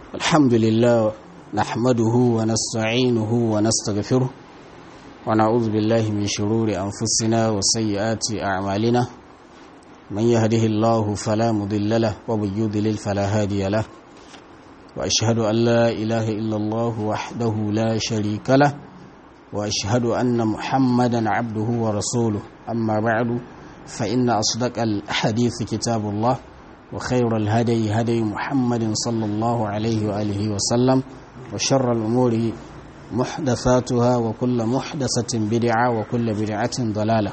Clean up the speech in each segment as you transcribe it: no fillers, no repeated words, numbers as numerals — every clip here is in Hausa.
الحمد لله نحمده ونستعينه ونستغفره ونعوذ بالله من شرور أنفسنا وسيئات أعمالنا من يهده الله فلا مضل له ومن يضلل فلا هادي له وأشهد أن لا إله إلا الله وحده لا شريك له وأشهد أن محمدا عبده ورسوله أما بعد فإن أصدق الحديث كتاب الله وخير الهدي هدي محمد صلى الله عليه وآله وسلم وشر الأمور محدثاتها وكل محدثة بدعة وكل بدعة ضلالة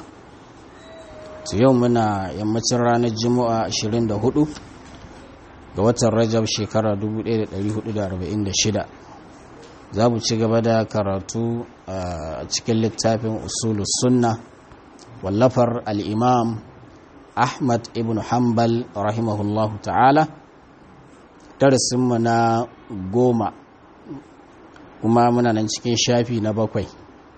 يومنا يمتر رانا الجمعة 24 ga watan Rajab shekara 1446 za mu ci gaba da karatu a cikin littafin usulus sunna wallafar al-imam Ahmad ibn Hanbal rahimahullahu ta'ala darasinmu na 10 kuma muna nan cikin shafi na 7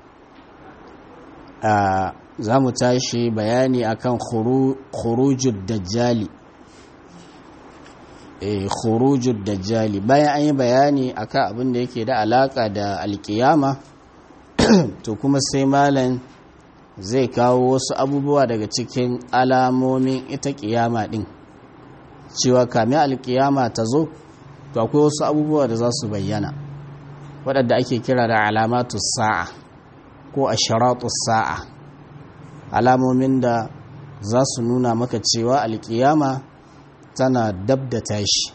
za mu tashi bayani akan khurujud dajjali khurujud dajjali bayan an yi bayani akan abin da yake da alaka da alkiyama to kuma sai malam zai kawo wasu abubuwa daga cikin alamomin ita kiyama din cewa kamin alkiyama ta zo to akwai wasu abubuwa da za su bayyana waɗanda ake kira da alamatu sa'a ko asharatu sa'a alamomin da za su nuna maka cewa alkiyama tana dab da tashi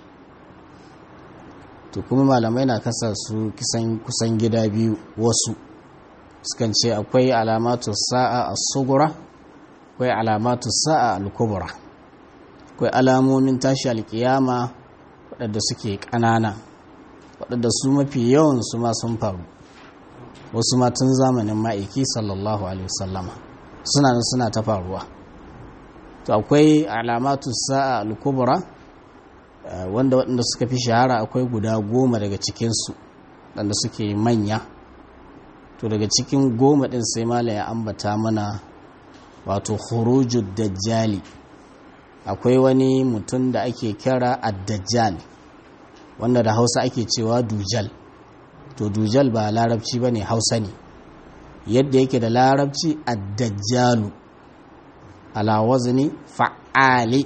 to kuma malamai na kasa su kusan gida biyu wasu sukan ce akwai alamatu sa'a as-sughra akwai alamatu sa'a al-kubra akwai alamomin tashi alkiyama waɗanda suke ƙanana waɗanda su mafi yawan su ma sun faru wasu ma tun zamanin ma'aiki sallallahu alaihi wasallama suna ta faruwa to akwai alamatu sa'a al-kubra waɗanda suka fi shahara akwai guda 10 daga cikinsu waɗanda suke manya to daga cikin 10 ɗin sai mala ya ambata mana wato khurujud dajjali akwai wani mutum da ake kira ad-dajjal wanda da Hausa ake cewa dujal to dujal ba larabci bane Hausa ne yadda yake da larabci ad-dajjalu ala wazni fa'ali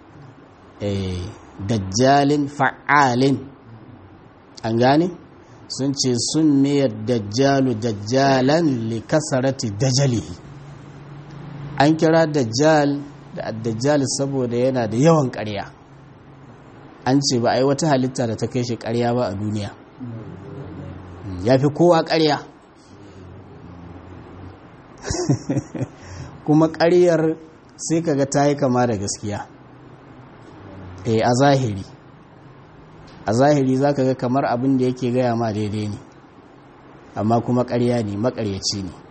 dajjalin fa'alin an gane sun ce sun miyar dajjalu dajjalan li kasarati dajalihi an kira dajjal da dajjal saboda yana da yawan ƙarya an ce ba a yi wata halitta da ta kai shi ƙarya ba a duniya ya fi kowa ƙarya kuma ƙaryar sai kaga ta yi kama da gaskiya a zahiri za ka ga kamar abin da yake gaya ma daidai ne amma kuma ƙarya ne maƙaryaci ne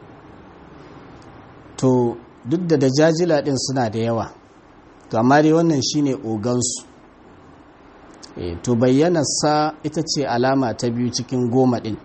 to duk da dajajila ɗin suna da yawa to amma dai wannan shine ogansu to bayyanarsa ita ce alama ta biyu cikin 10 ɗin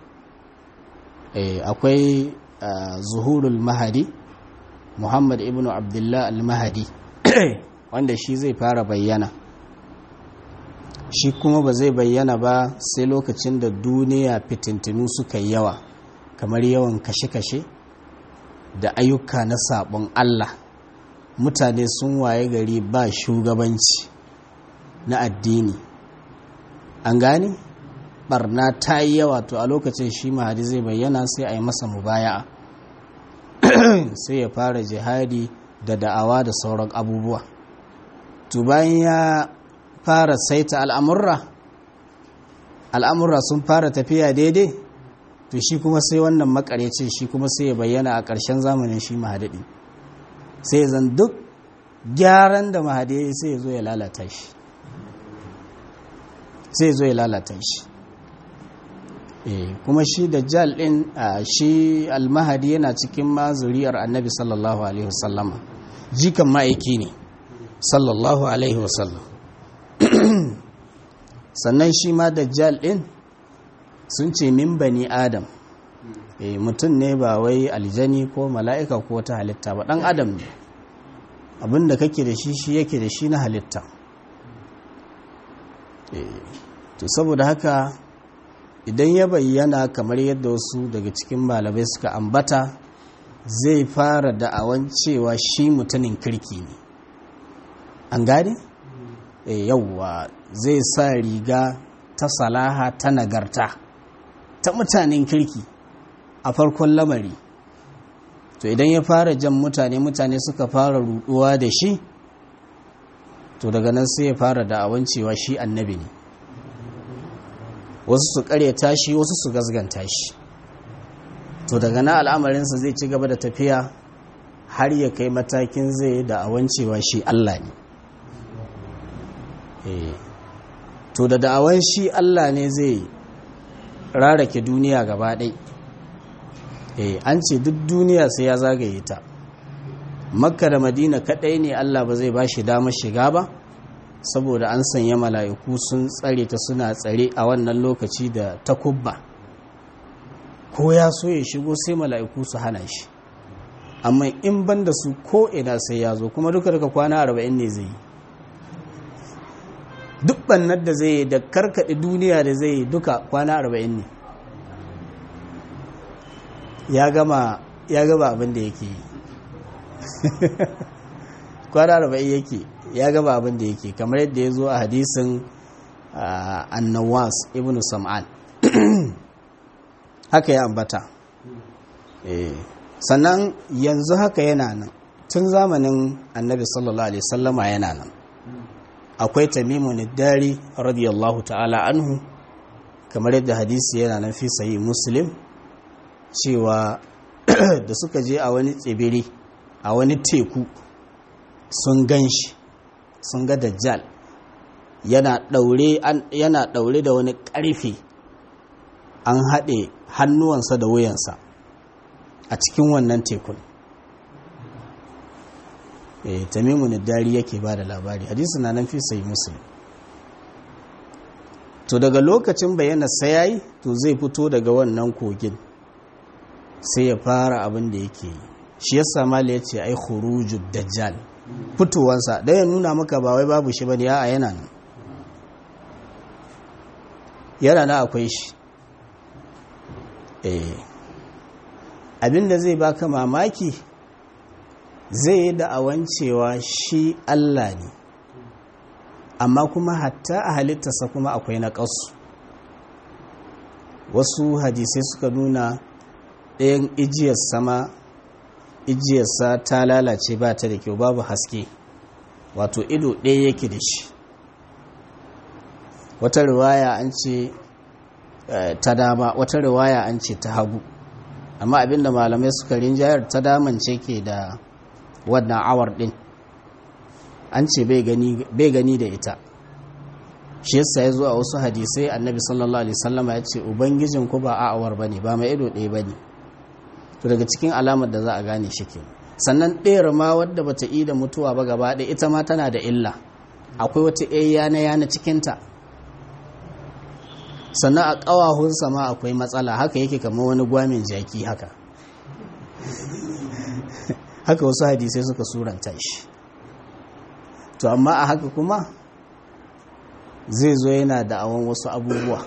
akwai zuhurul mahadi Muhammad ibn Abdullah al-Mahdi wanda shi zai fara bayyana shi kuma ba zai bayyana ba sai lokacin da duniya fitintinu suka yawa kamar yawan kashe-kashe da ayyuka na sabon Allah mutane sun waye gari ba shugabanci na addini an gane barna ta yi yawa to a lokacin shi mahadi zai bayyana sai a yi masa mubaya'a sai ya fara jihadi da da'awa da sauran abubuwa to bayan ya fara saita al'amurra sun fara tafiya daidai to shi kuma sai wannan makarecin shi kuma sai ya bayyana a ƙarshen zamanin shi mahadi sai zan duk gyaran da mahadi sai ya zo ya lalata shi kuma shi dajjal din shi al-mahdi yana cikin mazuriyar annabi sallallahu alaihi wasallama jikan ma'aiki ne sallallahu alaihi wasallam sannan shi ma dajjal din sun ce min bani adam mutum ne ba wai aljani ko mala'ika ko wata halitta ba dan adam ne abinda kake da shi yake da shi na halitta to saboda haka idan ya bayyana kamar yadda wasu daga cikin malamai suka ambata, zai fara da'awan cewa shi mutumin kirki ne. An gane? Yauwa zai sa riga ta salaha, ta nagarta, ta mutanen kirki a farkon lamari. To idan ya fara jan mutane suka fara ruduwa da shi, to daga nan sai ya fara da'awan cewa shi annabi ne. Wasu su karyata shi, wasu su gazganta shi. To daga nan al'amarinsa zai ci gaba da tafiya har ya kai matakin zai da'awan cewa shi Allah ne. To da da'awan shi Allah ne zai rarake duniya gaba ɗai. An ce duk duniya sai ya zagaye ta. Makka da Madina kaɗai ne Allah ba zai ba shi damar shiga ba, saboda an sanya mala'iku sun tsare ta, suna tsare a wannan lokaci da takubba. Ko ya so ya shigo sai mala'iku su hana shi, amma in ban da su ko ina sai ya zo, kuma duka kwana 40 ne zai yi. Duk bannar da zai yi da karkaɗe duniya da zai yi duka kwana 40 ne. Ya gama abin da yake yi. Kwana 40 yake, ya gama abin da yake, kamar yadda ya zo a hadisin Annawas ibn Sam'an. Haka ya ambata. Sannan yanzu haka yana nan, tun zamanin Annabi sallallahu alaihi wasallama yana nan. Akwai Tamimun ad-Dari radiyallahu ta'ala anhu, kamar yadda hadisi yana nan fi sahih Muslim, cewa da suka je a wani tsibiri, a wani teku, sun gan shi, sun ga Dajjal yana ɗaure da wani ƙarfe, an haɗe hannuwansa da wuyansa a cikin wannan tekun. Tamimun ad-Dari yake ba da labari, hadisi na nan fi sahih Muslim. To daga lokacin bayyana sai yayi, to zai fito daga wannan kogin sai ya fara abin da yake yi. Shi yasa mala ya ce ai khurujud dajjal, fitowansa dan ya nuna maka ba wai babu shi bane, a'a yana nan, yana nan, akwai shi. Abinda zai baka mamaki, zai yi da'awan cewa shi Allah ne, amma kuma hatta a halittarsa kuma akwai naƙasu. Wasu hadisai suka nuna ɗayan ijiyarsa ta lalace, ba ta da kyau, babu haske, wato ido ɗaya yake da shi. Wata riwaya an ce ta dama, wata riwaya an ce ta hagu, amma abinda malamai suka rinjayar ta damance ke da wannan awar ɗin, an ce bai gani da ita. Shi yasa ya zo a wasu hadisai Annabi sallallahu alaihi wasallama ya ce ubangijin ku ba a'awar bane, ba mai ido ɗaya bane. To daga cikin alamar da za a gane shi ke. Sannan ɗayar ma wadda bata yi da mutuwa ba gaba ɗaya, ita ma tana da illa, akwai wata yana cikinta. Sannan a ƙawahunsa ma akwai matsala, haka yake kamar wani gwamin jaki haka. Haka wasu hadisai suka suranta shi. To amma a haka kuma zai zo yana da'awan wasu abubuwa.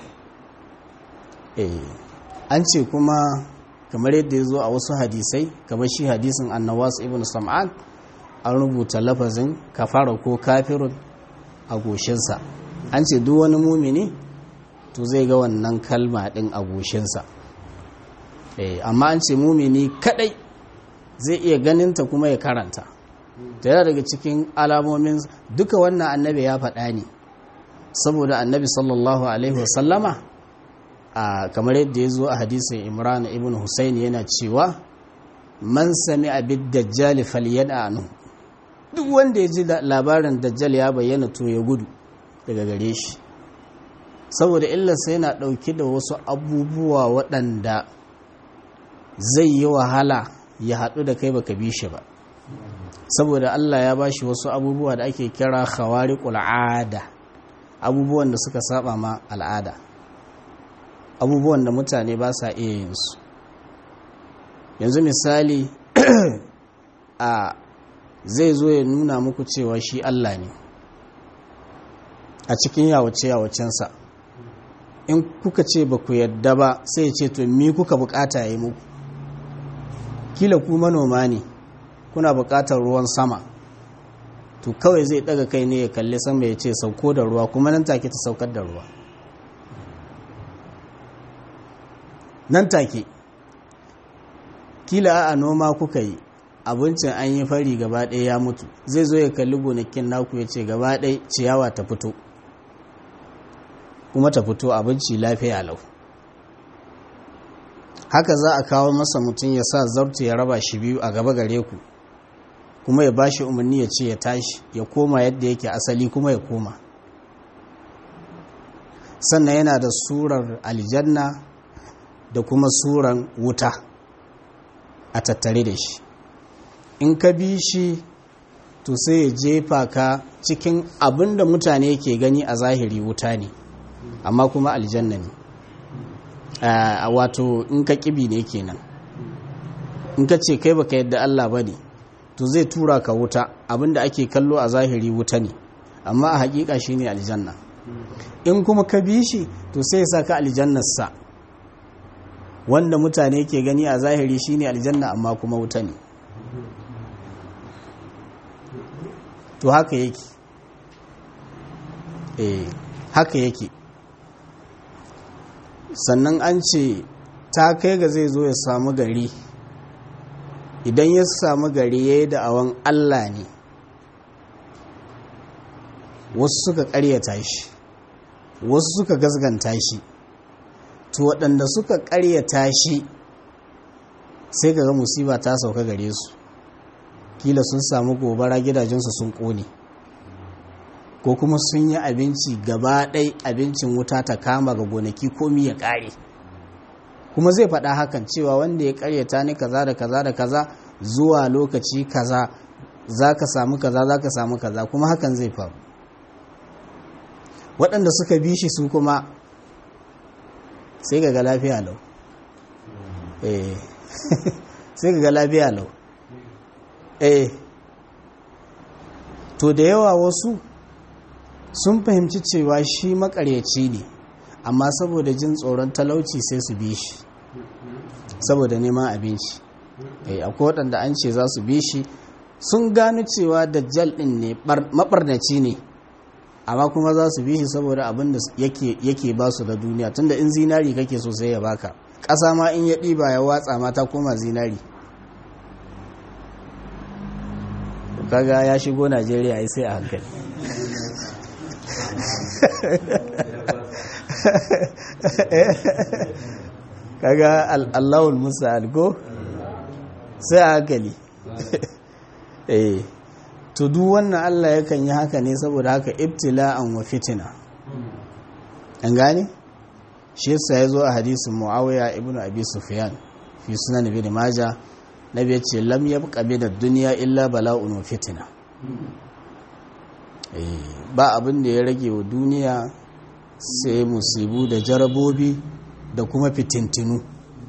An ce kuma kamar yadda ya zo a wasu hadisai, kamar shi hadisin Annawas ibn Sam'an, an rubuta lafazin kafara ko kafirun a goshinsa. An ce duk wani mumini to zai ga wannan kalma din a goshinsa. Amma an ce mumini kadai zai iya ganinta kuma ya karanta. Ta yana daga cikin alamomin duka wannan annabi ya faɗa ne, saboda annabi sallallahu alaihi wasallama kamar yadda ya zo a hadisin Imran ibn Husayn yana cewa man sami'a bid-dajjal falyan'anu, duk wanda ya ji labarin dajjal ya bayyana to ya gudu daga gare shi, saboda illarsa yana ɗauke da wasu abubuwa waɗanda zai yi wahala ya haɗu da kai baka bi shi ba, saboda Allah ya bashi wasu abubuwa da ake kira khawariqul ada, abubuwan da suka saba ma al'ada, abubuwan da mutane ba sa iya yin su. Yanzu misali zai zo ya nuna muku cewa shi Allah ne a cikin yawace-yawacensa, in kuka ce ba ku yadda ba sai ya ce to mi kuka bukata yi muku, kila ku manoma ne kuna bukatar ruwan sama, to kawai zai daga kai ne ya kalli sama ya ce sauko da ruwa, kuma nan take ta saukar da ruwa, nan take. Kila a noma kuka yi abincin an yi fari gaba ɗaya ya mutu, zai zo ya kalli gonakin naku ya ce gaba ɗaya ciyawa ta fito, kuma ta fito abinci lafiya lau. Haka za a kawo masa mutum ya sa zarto ya raba shi biyu a gaba gare ku, kuma ya bashi umarni ya ce ya tashi ya koma yadda yake asali, kuma ya koma. Sannan yana da surar aljanna da kuma suran wuta a tattare da shi. In ka bi shi to sai ya jefa ka cikin abin da mutane ke gani a zahiri wuta ne, amma kuma aljanna ne. Wato in ka kibi ne kenan, in ka ce kai baka yadda Allah ba ne, to zai tura ka wuta, abin da ake kallo a zahiri wuta ne, amma a hakika shi ne aljanna. In kuma ka bi shi to sai ya sa ka aljannarsa, wanda mutane ke gani a zahiri shi ne aljanna, amma kuma wuta ne. To haka yake, haka yake. Sannan an ce ta kai ga zai zo ya samu gari, idan ya samu gari ya yi da'awan Allah ne, wasu suka ƙaryata shi, wasu suka gasganta shi, to waɗanda suka ƙaryata shi sai kaga musiba ta sauka gare su, kila sun samu gobara gidajensu sun ƙone, ko kuma sun yi abinci gaba ɗai abincin wuta ta kama ga gonaki komi ya ƙare, kuma zai faɗa hakan cewa wanda ya ƙaryata ni kaza da kaza da kaza zuwa lokaci kaza za ka samu kaza, za ka samu kaza, kuma hakan zai faru. Waɗanda suka bi shi su kuma sai ga lafiya lau, sai ga lafiya lau. To da yawa wasu sun fahimci cewa shi makaryaci ne, amma saboda jin tsoron talauci sai su bi shi saboda neman abinci. Akwai waɗanda an ce za su bi shi, sun gano cewa dajjal ɗin ne maɓarnaci ne, amma kuma za su bi shi saboda abin da yake ba su da duniya, tunda in zinari kake so sai ya baka, ƙasa ma in ya ɗiba ya watsa ma ta koma zinari. Kaga ya shigo Najeriya ai sai a hankali. Kaga Allahul Musa'al ko sai a hankali. To duk wannan Allah yakan yi haka ne saboda haka ibtila'an wa fitina, an gane shi yasa ya zo a hadisin Muawiya ibn Abi Sufyan fi sunan Ibn Majah, nabi ya ce lam yabqa bi ad-dunya illa bala'un wa fitina. Ba abin da ya rage wa duniya sai musibu da jarabobi da kuma fitintinu.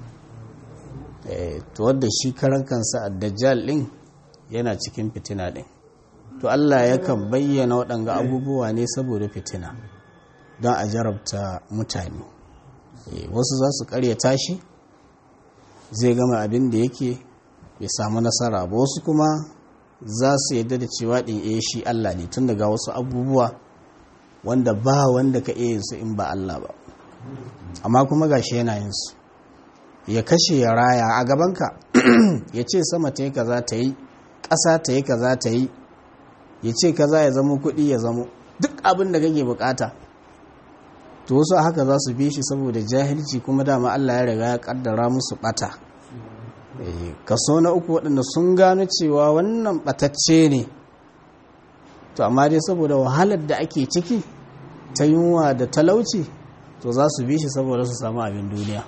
To wanda shi karan kansa ad-dajjal din yana cikin fitina din. To Allah yakan bayyana waɗanga abubuwa ne saboda fitina, don a jarabta mutane. Wasu za su ƙaryata shi, zai gama abin da yake bai samu nasara ba, wasu kuma za su yadda da cewa ɗin shi Allah ne, tun daga wasu abubuwa wanda ba wanda ka iya su in ba Allah ba, amma kuma gashi yana yin su, ya kashe ya raya a gabanka. Ya ce sama ta yi kaza ta yi, ƙasa ta yi kaza ta yi, ya ce kaza ya zama kuɗi ya zama duk abin da kake bukata. To wasu haka za su bi shi saboda jahilci, kuma dama Allah ya riga ya kaddara musu bata. Kaso na uku waɗanda sun gano cewa wannan batacce ne, to amma dai saboda wahalar da ake ciki ta yunwa da talauci, to za su bi shi saboda su samu abin duniya.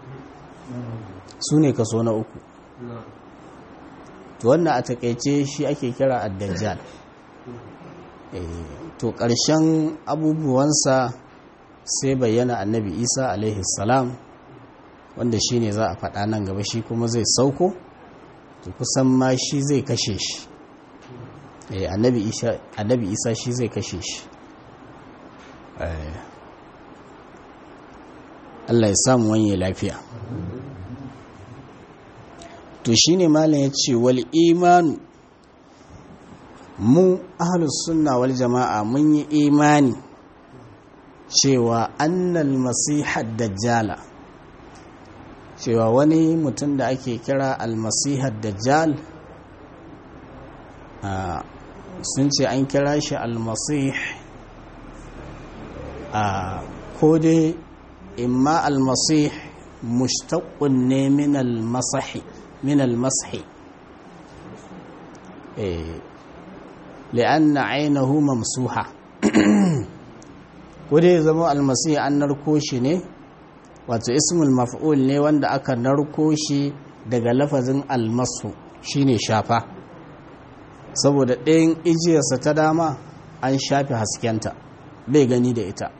Su ne kaso na uku. To wannan a takaice shi ake kira ad-dajjal. To ƙarshen abubuwansa sai bayyana annabi Isa alaihi salam, wanda shi ne za a faɗa nan gaba, shi kuma zai sauko, to kusan ma shi zai kashe shi. Annabi Isa shi zai kashe shi. Allah ya samu wanye lafiya. To shine malam ya ce wal imanu, mu ahlus sunna wal jama'a mun yi imani cewa annal masihad dajjala, cewa wani mutum da ake kira almasihad dajjal, sun ce an kira shi almasih ko dai imma almasih mushtaqqun ne min almasahi li'anna aynahu mamsuha, ko dai zama almasih an narko shi ne, wato ismul maf'ul ne wanda aka narko shi daga lafazin almasu shine shafa, saboda ɗayan ijiyarsa ta dama an shafe haskenta bai gani da ita.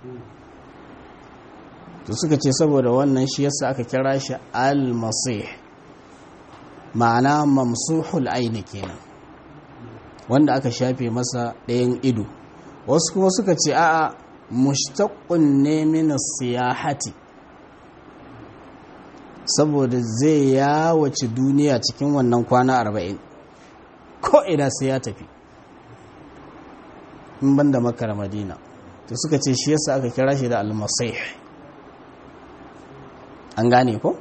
To suka ce saboda wannan shi yasa aka kira shi al-masih, ma'ana mamsuhul aini kenan, wanda aka shafe masa ɗayan ido. Wasu kuma suka ce a'a mushtaqqun ne min as-siyahati, saboda zai yawace duniya cikin wannan kwana 40 ko ina sai ya tafi in banda Makka da Madina. To suka ce shi yasa aka kira shi da al-masih. An gane ko?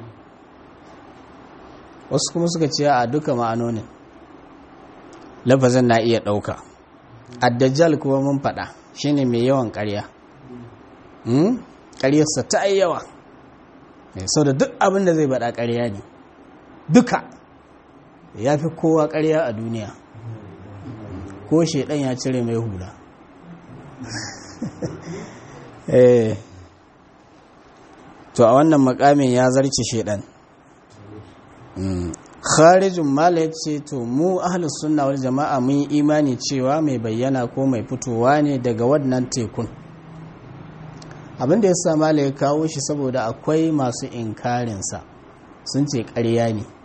Wasu kuma suka ce a duka ma'anonin lafazin na iya ɗauka. Ad-dajjal kuma mun faɗa shine mai yawan ƙarya. Ƙaryarsa ta yi yawa, sau da duk abin da zai baɗa ƙarya ne, duka ya fi kowa ƙarya a duniya, ko shaidan ya cire mai hula. To a wannan makamin ya zarce shaidan. Kharijun mala ce to mu ahlus sunna wal jama'a mun yi imani cewa mai bayyana ko mai fitowa ne daga wannan tekun. Abin da ya sa mala ya kawo shi saboda akwai masu inkarinsa, sun ce ƙarya ne.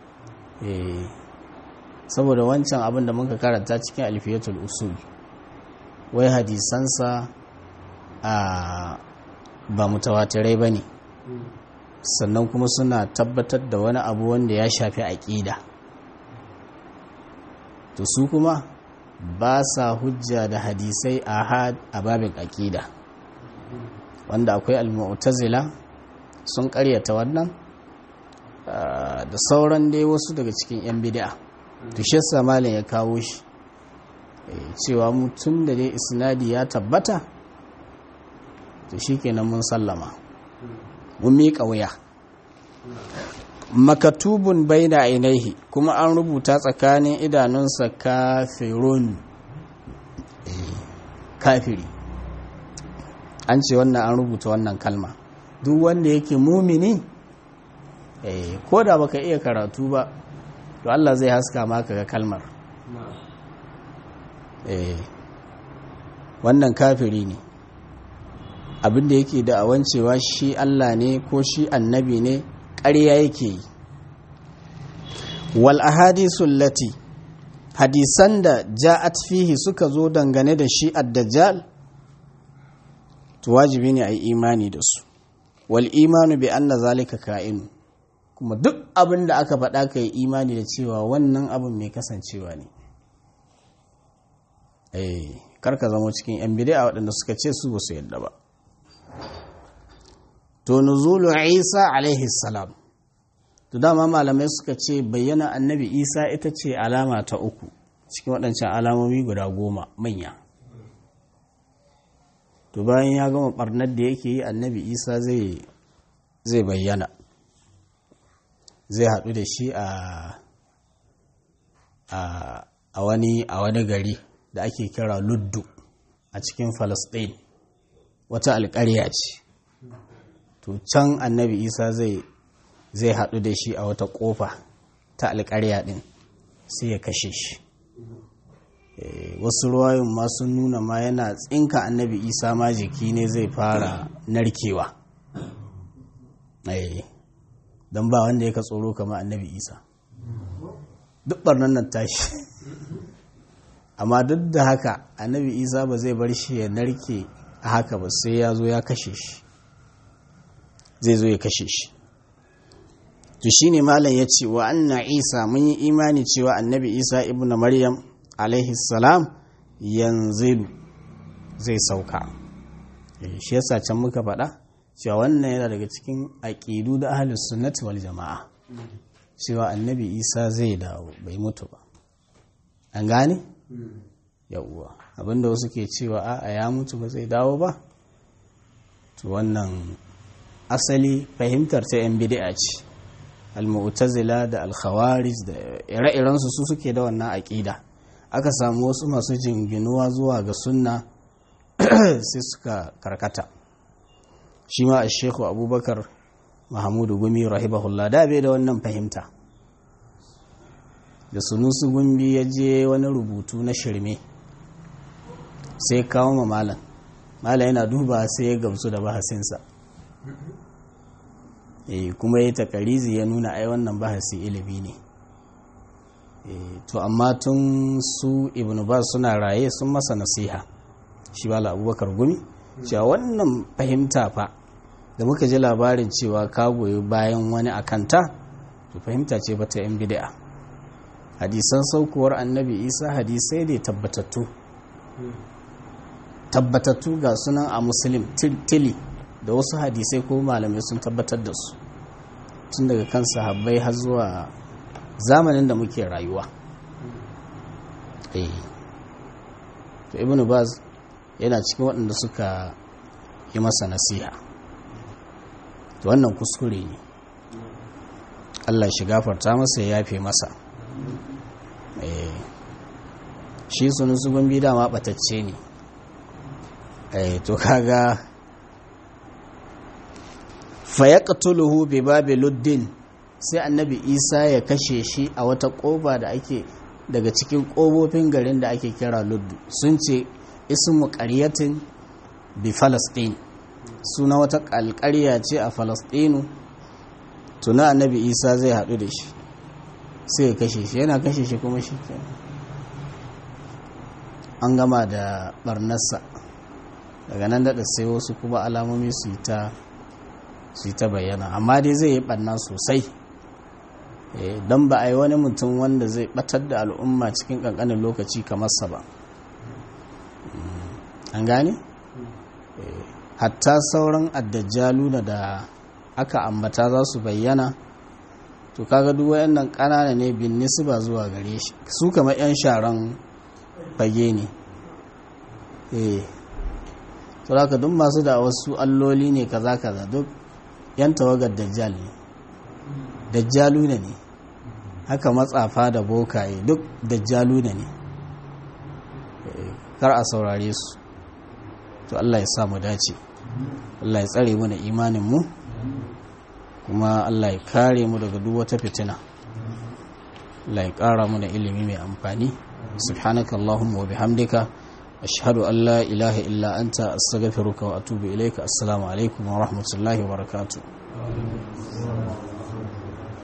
Saboda wancan abin da muka karanta cikin alfiyatul usul, wai hadisansa ba mutawatirai ba ne, sannan kuma suna tabbatar da wani abu wanda ya shafi aƙida. To su kuma ba sa hujja da hadisai ahad a babin aƙida, wanda akwai al-mu'tazila sun ƙaryata wannan, da sauran dai wasu daga cikin 'yan bid'a. To shi yasa malam ya kawo shi, cewa mutum da dai isnadi ya tabbata, to shikenan mun sallama, mun miƙa wuya. Makatubun baina ainihi, kuma an rubuta tsakanin idanunsa kafirun, kafiri. An ce wannan an rubuta wannan kalma, duk wanda yake mumini, ko da baka iya karatu ba, to Allah zai haska maka ga kalmar. Wannan kafiri ne, abinda yake da awancewa shi Allah ne ko shi annabi ne, ƙarya yake yi. Wal ahadisul lati, hadisan da ja'at fihi suka zo dangane da shi ad-dajjal, to wajibi ne a yi imani da su. Wal imanu bi anna zalika ka'in, kuma duk abin da aka faɗa ka yi imani da cewa wannan abin mai kasancewa ne. Karka zama cikin 'yan bid'a waɗanda suka ce su ba su yadda ba. To nuzulu Isa alaihi salam, to dama malamai suka ce bayyana annabi Isa ita ce alama ta uku cikin waɗancan alamomi guda 10 manya. To bayan ya gama ɓarnar da yake yi, annabi Isa zai bayyana, zai haɗu da shi a wani gari da ake kira Luddu a cikin Falasɗin, wata alƙarya ce. To can annabi Isa zai haɗu da shi a wata ƙofa ta alƙarya ɗin, sai ya kashe shi. Wasu ruwayoyin ma sun nuna ma yana tsinka annabi Isa ma jiki ne zai fara narkewa, don ba wanda ya ka tsoro kama annabi Isa, duk ɓarnan nan tashi. Amma duk da haka annabi Isa ba zai bar shi ya narke a haka ba, sai ya zo ya kashe shi. zai zo ya kashe shi. To shine malam ya ce wa anna Isa, mun yi imani cewa annabi Isa ibnu Maryam alaihi salam yanzilu zai sauka. Shi yasa can muka faɗa cewa wannan yana daga cikin aƙidu da ahlus sunnati wal jama'a, cewa annabi Isa zai dawo, bai mutu ba. An gane? Yawwa, abinda wasu ke cewa a'a ya mutu ba zai dawo ba, to wannan asali fahimtar ta yan bid'a ce. Al-mu'tazila da al-khawarij da ire-iren su suke da wannan aqida. Aka samu wasu masu jinginuwa zuwa ga sunna sai suka karkata. Shi ma Sheikh Abubakar Mahmudu Gumi rahimahullah da bai da wannan fahimta. Da Sunusi Gumbi ya je wani rubutu na shirme sai kawo ma malam yana duba sai ya gamsu da bahasinsa. Kuma ya takarizi ya nuna ai wannan bahasi ilimi ne. To amma tun su Ibn Baz suna raye sun masa nasiha, shi Malam Abubakar Gumi, cewa wannan fahimta fa da muka ji labarin cewa ka goyi bayan wani akanta, to fahimta ce ba ta yan bid'a. Hadisan saukuwar annabi Isa hadisai ne tabbatattu ga sunan a Muslim tili da wasu hadisai ko malamai sun tabbatar da su tun daga kan sahabbai har zuwa zamanin da muke rayuwa. To Ibn Baz yana cikin waɗanda suka yi masa nasiha. To wannan kuskure ne, Allah shi gafarta masa ya yafe masa. Shi Sunusi Gumbi dama ɓatacce ne. To kaga fayaqtuluhu bi babi luddin, sai annabi Isa ya kashe shi a wata ƙofa da ake daga cikin ƙofofin garin da ake kira Luddu. Sun ce ismu qaryatin bi Falastin, suna wata alƙarya ce a Falastinu. Tuna annabi Isa zai haɗu da shi sai ya kashe shi, yana kashe shi kuma shi an gama da barnarsa. Daga nan daɗa sai wasu kuma alamomi su yi ta bayyana, amma dai zai yi ɓanna sosai. Don ba a yi wani mutum wanda zai ɓatar da al'umma cikin ƙanƙanin lokaci kamar sa ba. An gane? Hatta sauran addajjalu da aka ambata za su bayyana, to kaga duk wayannan ƙanana ne bin nisba zuwa gare shi, su kamar 'yan sharan fage ne. To haka duk masu da wasu alloli ne kaza duk 'yan tawagar dajjal ne, dajjalu ne. Haka matsafa da bokaye duk dajjalu ne. Kar a saurare su. To Allah ya sa mu dace, Allah ya tsare mana imanin mu, kuma Allah ya kare mu daga duk wata fitina. Allah ya ƙara mana ilimi mai amfani. Subhanaka Allahumma wa bihamdika ashhadu an la ilaha illa anta astaghfiruka wa atubu ilayka. Assalamu alaikum wa rahmatullahi wa barakatuh.